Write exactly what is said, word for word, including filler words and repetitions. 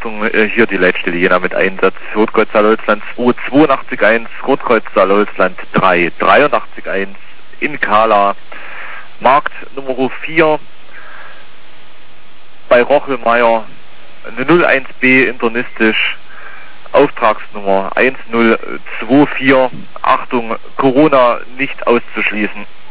Achtung, äh, hier die Leitstelle Jena mit Einsatz. Rotkreuz Saarholzland zwei zweiundachtzig eins, Rotkreuz Saarholzland drei dreiundachtzig eins in Kala. Markt Nummer vier bei Rochelmeier, eine null eins B internistisch, Auftragsnummer eins null zwei vier. Achtung, Corona nicht auszuschließen.